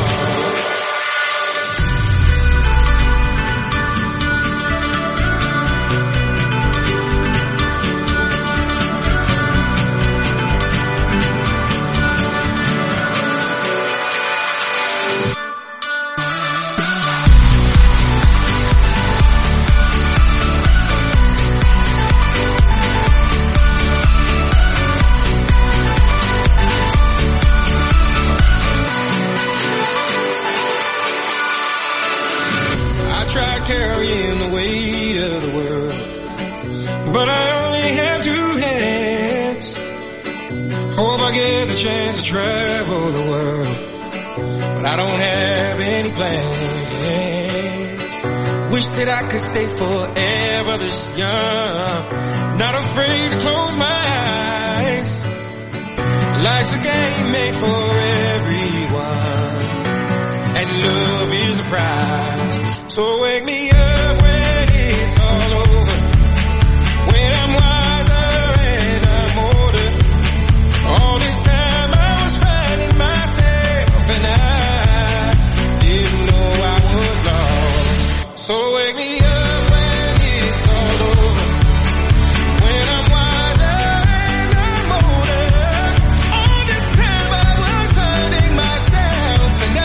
Tried carrying the weight of the world, but I only have two hands. Hope I get the chance to travel the world, but I don't have any plans. Wish that I could stay forever this young, not afraid to close my eyes. Life's a game made for everyone, and love is the prize. So wake me up when it's all over, when I'm wiser and I'm older. All this time I was finding myself and I didn't know I was lost. So wake me up when it's all over, when I'm wiser and I'm older. All this time I was finding myself and I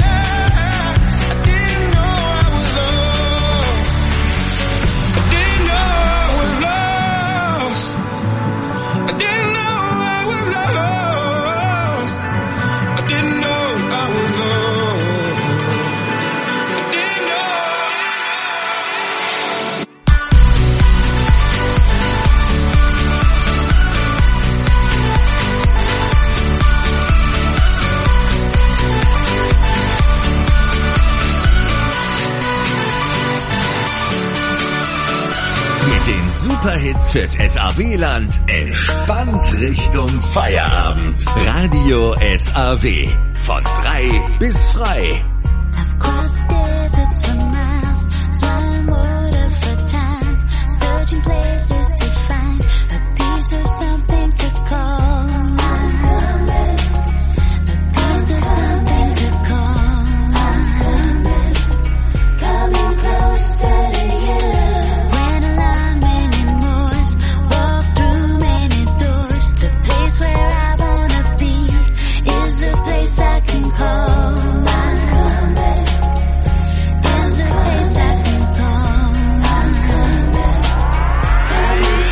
Superhits fürs S A W-Land entspannt Richtung Feierabend. Radio S A W. Von frei bis frei. I've crossed deserts for miles, swam water for time, searching places to find a piece of something to call mine. A piece of something to call mine. Coming closer to you. Went along many moors, walked through many doors. The place where I wanna be is the place I can call mine. Is the place I can call mine. Coming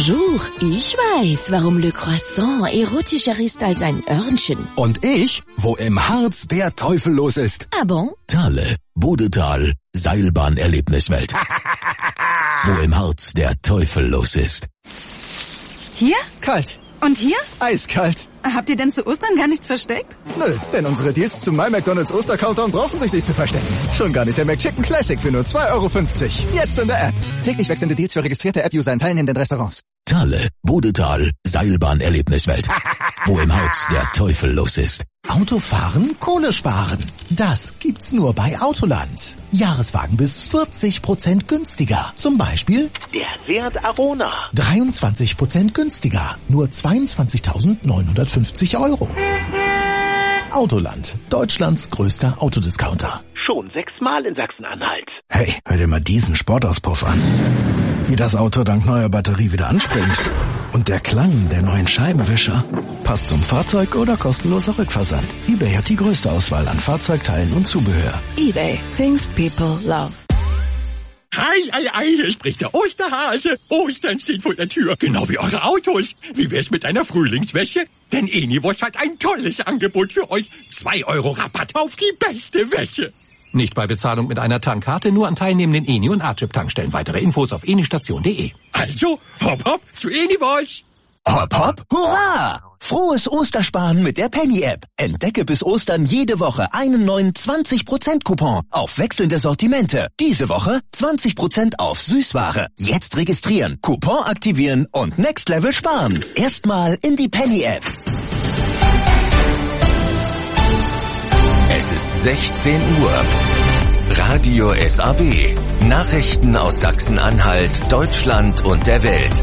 Bonjour, ich weiß, warum Le Croissant erotischer ist als ein Örnchen. Und ich, wo im Harz der Teufel los ist. Ah bon? Thale, Bodetal, Seilbahnerlebniswelt. Wo im Harz der Teufel los ist. Hier? Kalt. Und hier? Eiskalt. Habt ihr denn zu Ostern gar nichts versteckt? Nö, denn unsere Deals zum My McDonald's Oster-Countdown brauchen sich nicht zu verstecken. Schon gar nicht der McChicken Classic für nur zwei Euro fünfzig. Jetzt in der App. Täglich wechselnde Deals für registrierte App-User in teilnehmenden Restaurants. Thale, Bodetal, Seilbahnerlebniswelt. Wo im Harz der Teufel los ist. Autofahren, Kohle sparen. Das gibt's nur bei Autoland. Jahreswagen bis vierzig Prozent günstiger. Zum Beispiel der Seat Arona. dreiundzwanzig Prozent günstiger. Nur zweiundzwanzigtausendneunhundertfünfzig Euro. Autoland, Deutschlands größter Autodiscounter. Schon sechsmal in Sachsen-Anhalt. Hey, hör dir mal diesen Sportauspuff an. Wie das Auto dank neuer Batterie wieder anspringt. Und der Klang der neuen Scheibenwischer. Passt zum Fahrzeug oder kostenloser Rückversand. eBay hat die größte Auswahl an Fahrzeugteilen und Zubehör. eBay, things people love. Ei, ei, ei, hier spricht der Osterhase. Ostern steht vor der Tür, genau wie eure Autos. Wie wär's mit einer Frühlingswäsche? Denn Eniwasch hat ein tolles Angebot für euch. Zwei Euro Rabatt auf die beste Wäsche. Nicht bei Bezahlung mit einer Tankkarte, nur an teilnehmenden Eni- und A-Chip-Tankstellen. Weitere Infos auf enistation punkt de. Also, hopp hopp zu Eniwasch. Hopp hopp, hurra! Frohes Ostersparen mit der Penny-App. Entdecke bis Ostern jede Woche einen neuen zwanzig Prozent Coupon auf wechselnde Sortimente. Diese Woche zwanzig Prozent auf Süßware. Jetzt registrieren, Coupon aktivieren und Next Level sparen. Erstmal in die Penny-App. Es ist sechzehn Uhr. Radio S A W. Nachrichten aus Sachsen-Anhalt, Deutschland und der Welt.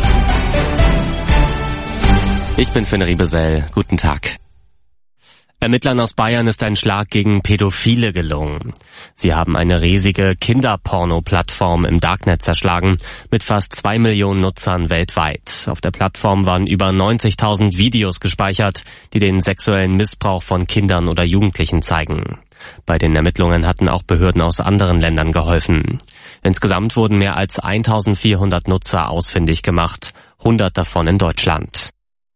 Ich bin Finn Riebesell. Guten Tag. Ermittlern aus Bayern ist ein Schlag gegen Pädophile gelungen. Sie haben eine riesige Kinderporno-Plattform im Darknet zerschlagen, mit fast zwei Millionen Nutzern weltweit. Auf der Plattform waren über neunzigtausend Videos gespeichert, die den sexuellen Missbrauch von Kindern oder Jugendlichen zeigen. Bei den Ermittlungen hatten auch Behörden aus anderen Ländern geholfen. Insgesamt wurden mehr als eintausendvierhundert Nutzer ausfindig gemacht, hundert davon in Deutschland.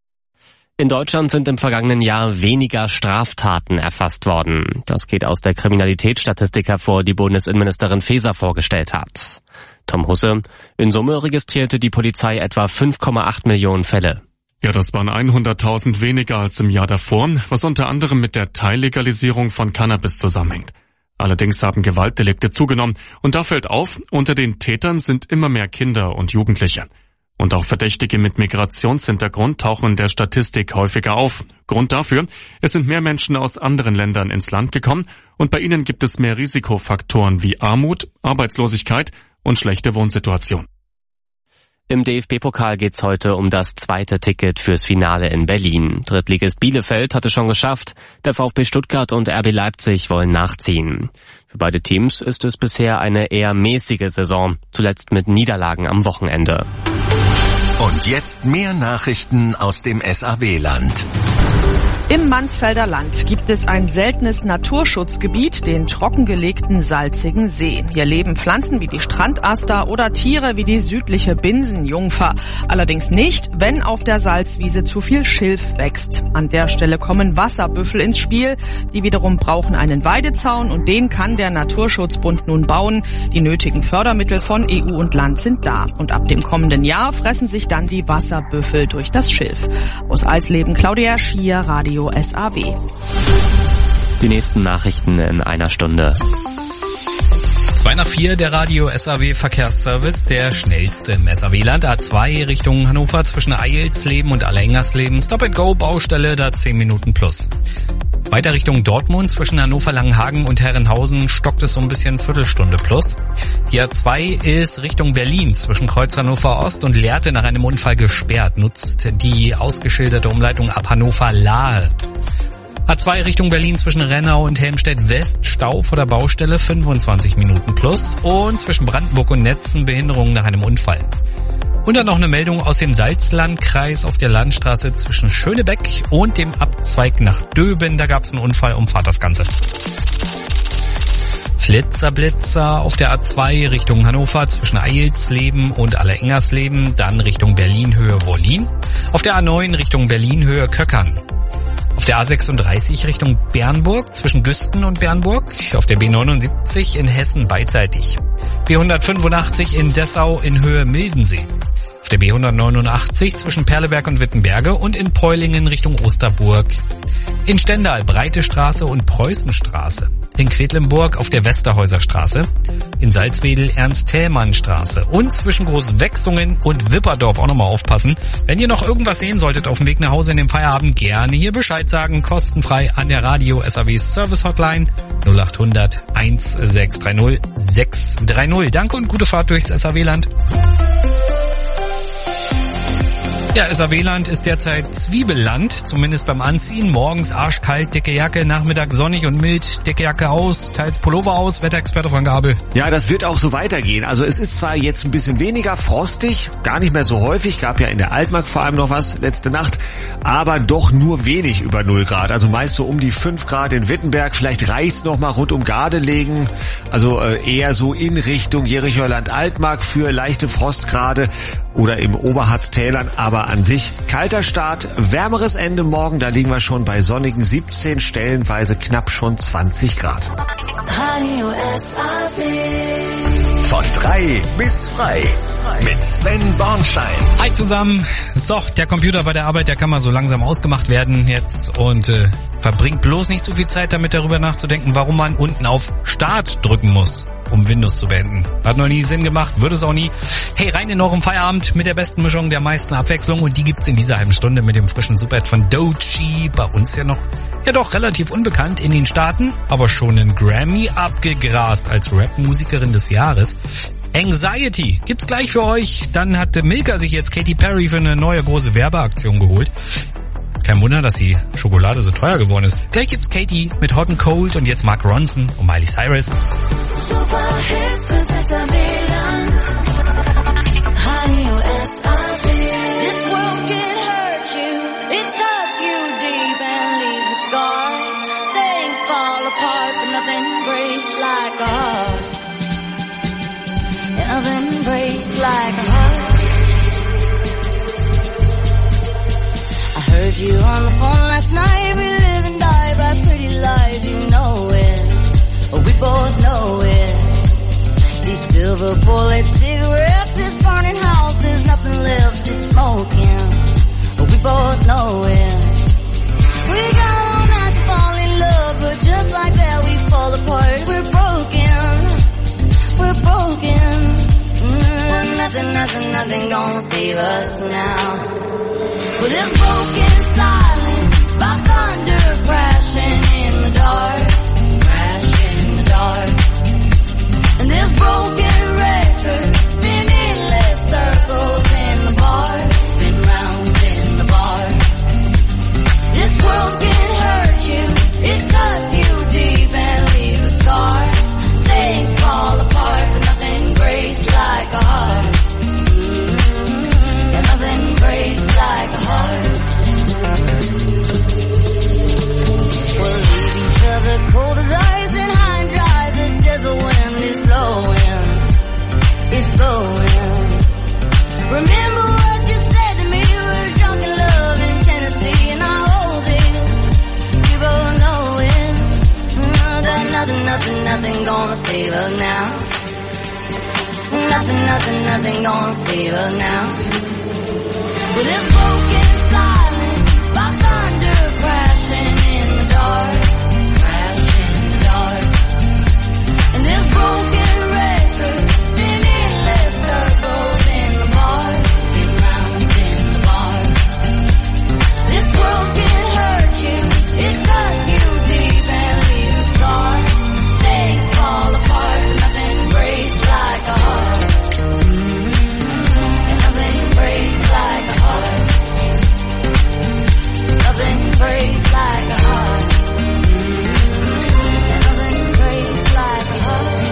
In Deutschland sind im vergangenen Jahr weniger Straftaten erfasst worden. Das geht aus der Kriminalitätsstatistik hervor, die Bundesinnenministerin Faeser vorgestellt hat. Tom Husse, in Summe registrierte die Polizei etwa fünf Komma acht Millionen Fälle. Ja, das waren hunderttausend weniger als im Jahr davor, was unter anderem mit der Teillegalisierung von Cannabis zusammenhängt. Allerdings haben Gewaltdelikte zugenommen und da fällt auf, unter den Tätern sind immer mehr Kinder und Jugendliche. Und auch Verdächtige mit Migrationshintergrund tauchen in der Statistik häufiger auf. Grund dafür, es sind mehr Menschen aus anderen Ländern ins Land gekommen und bei ihnen gibt es mehr Risikofaktoren wie Armut, Arbeitslosigkeit und schlechte Wohnsituation. Im D F B-Pokal geht's heute um das zweite Ticket fürs Finale in Berlin. Drittligist Bielefeld hat es schon geschafft. Der VfB Stuttgart und R B Leipzig wollen nachziehen. Für beide Teams ist es bisher eine eher mäßige Saison, zuletzt mit Niederlagen am Wochenende. Und jetzt mehr Nachrichten aus dem S A W-Land. Im Mansfelder Land gibt es ein seltenes Naturschutzgebiet, den trockengelegten Salzigen See. Hier leben Pflanzen wie die Strandaster oder Tiere wie die südliche Binsenjungfer. Allerdings nicht, wenn auf der Salzwiese zu viel Schilf wächst. An der Stelle kommen Wasserbüffel ins Spiel. Die wiederum brauchen einen Weidezaun und den kann der Naturschutzbund nun bauen. Die nötigen Fördermittel von E U und Land sind da. Und ab dem kommenden Jahr fressen sich dann die Wasserbüffel durch das Schilf. Aus Eisleben Claudia Schier, Radio S A W. Die nächsten Nachrichten in einer Stunde. Zwei nach vier, der Radio S A W Verkehrsservice, der schnellste im S A W-Land. A zwei Richtung Hannover zwischen Eilsleben und Allerengersleben. Stop-and-Go-Baustelle, da zehn Minuten plus. Weiter Richtung Dortmund zwischen Hannover-Langenhagen und Herrenhausen stockt es so ein bisschen Viertelstunde plus. Die A zwei ist Richtung Berlin zwischen Kreuz Hannover Ost und Lehrte nach einem Unfall gesperrt. Nutzt die ausgeschilderte Umleitung ab Hannover-Lahe. A zwei Richtung Berlin zwischen Rennau und Helmstedt West, Stau vor der Baustelle, fünfundzwanzig Minuten plus. Und zwischen Brandenburg und Netzen Behinderung nach einem Unfall. Und dann noch eine Meldung aus dem Salzlandkreis auf der Landstraße zwischen Schönebeck und dem Abzweig nach Döben. Da gab es einen Unfall, umfahrt das Ganze. Flitzer, Blitzer auf der A zwei Richtung Hannover zwischen Eilsleben und Allerengersleben, dann Richtung Berlin-Höhe Wollin. Auf der A neun Richtung Berlin-Höhe Köckern. Auf der A sechsunddreißig Richtung Bernburg zwischen Güsten und Bernburg. Auf der B neunundsiebzig in Hessen beidseitig. B hundertfünfundachtzig in Dessau in Höhe Mildensee. Auf der B hundertneunundachtzig zwischen Perleberg und Wittenberge und in Peulingen Richtung Osterburg. In Stendal Breite Straße und Preußenstraße. In Quedlinburg auf der Westerhäuser Straße. In Salzwedel Ernst-Thälmann-Straße. Und zwischen Großwechsungen und Wipperdorf auch nochmal aufpassen. Wenn ihr noch irgendwas sehen solltet auf dem Weg nach Hause in dem Feierabend, gerne hier Bescheid sagen. Kostenfrei an der Radio S A W Service Hotline null acht hundert sechshundertsechzig sechshundertdreißig. Danke und gute Fahrt durchs S A W-Land. Ja, S A W-Land ist derzeit Zwiebelland, zumindest beim Anziehen. Morgens arschkalt, dicke Jacke, Nachmittag sonnig und mild, dicke Jacke aus, teils Pullover aus. Wetterexperte Frank Gabel. Ja, das wird auch so weitergehen. Also es ist zwar jetzt ein bisschen weniger frostig, gar nicht mehr so häufig, gab ja in der Altmark vor allem noch was letzte Nacht, aber doch nur wenig über null Grad. Also meist so um die fünf Grad in Wittenberg, vielleicht reicht's noch mal rund um Gardelegen, also äh, eher so in Richtung Jerichoer Land Altmark für leichte Frostgrade oder im Oberharztälern, aber an sich kalter Start, wärmeres Ende morgen, da liegen wir schon bei sonnigen siebzehn, stellenweise knapp schon zwanzig Grad. Von drei bis frei mit Sven Bornstein. Hi zusammen. So, der Computer bei der Arbeit, der kann mal so langsam ausgemacht werden jetzt und äh, verbringt bloß nicht zu viel Zeit damit, darüber nachzudenken, warum man unten auf Start drücken muss, um Windows zu beenden. Hat noch nie Sinn gemacht, würde es auch nie. Hey, rein in euren Feierabend mit der besten Mischung, der meisten Abwechslung und die gibt's in dieser halben Stunde mit dem frischen Superhit von Doechii. Bei uns ja noch, ja doch relativ unbekannt in den Staaten, aber schon einen Grammy abgegrast als Rap-Musikerin des Jahres. Anxiety gibt's gleich für euch. Dann hatte Milka sich jetzt Katy Perry für eine neue große Werbeaktion geholt. Kein Wunder, dass die Schokolade so teuer geworden ist. Gleich gibt's Katy mit Hot and Cold und jetzt Mark Ronson und Miley Cyrus. Heard you on the phone last night. We live and die by pretty lies. You know it, we both know it. These silver bullet cigarettes, this burning house, there's nothing left, it's smoking. We both know it. We got all night to fall in love, but just like that we fall apart. We're broken, we're broken. Mm, nothing, nothing, nothing gonna save us now. With this broken silence, by thunder crashing in the dark, crashing in the dark. And this broken record spinning less circles in the bar, spin round in the bar. This world can hurt you, it cuts you deep and leaves a scar. Things fall apart, but nothing breaks like a heart. Mm-hmm. And nothing breaks like a heart. We'll leave each other cold as ice and high and dry. The desert wind is blowing, it's blowing. Remember what you said to me, we were drunk in love in Tennessee, and I hold it, we both know it. Mm, that nothing, nothing, nothing gonna save us now. Nothing, nothing, nothing gonna save us now. With this broken silence, by thunder crashing in the dark, crashing in the dark. And this broken record spinning less circles in the bar, spin round in the bar. This world can hurt you, it cuts you deep and leaves a scar. Things fall apart, nothing breaks like a heart. And nothing breaks like a heart. Nothing breaks like a heart. And nothing breaks like a heart.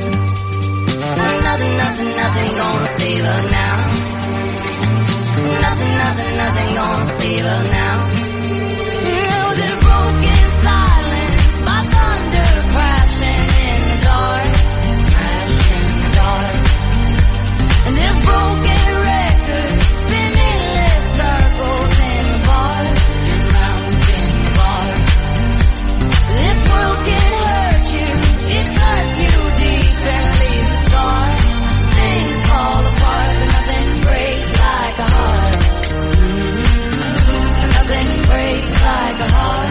And nothing, nothing, nothing gonna save us now. Nothing. nothing, nothing, nothing gonna save us now. No, this broken silence, my thunder crashing in the dark, crashing in the dark. And this broken record spinning less circles in the bar, spin round in the bar. This world can hurt you, it cuts you deep and leaves a scar. Things fall apart, but nothing breaks like a heart. Nothing breaks like a heart.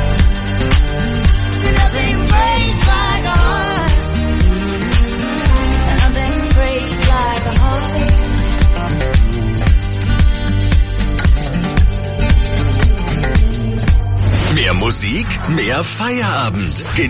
Nothing breaks like a heart. Nothing breaks like a heart. Mehr Musik, mehr Feierabend.